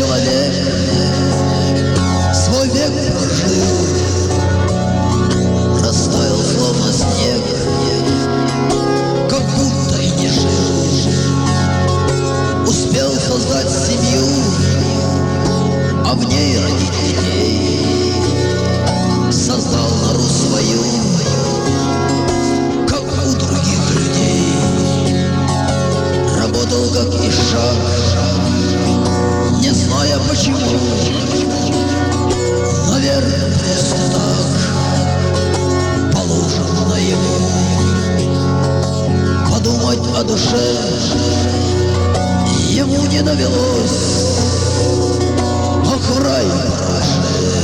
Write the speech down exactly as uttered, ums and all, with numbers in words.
человек свой век прожил, растаял словно снег, как будто и не жил. Успел создать семью, а в ней родить детей. Создал нору свою, как у других людей. Работал как ишак, не зная почему. Наверное, просто так положено ему. Подумать о душе ему не довелось, ох, в рай параше.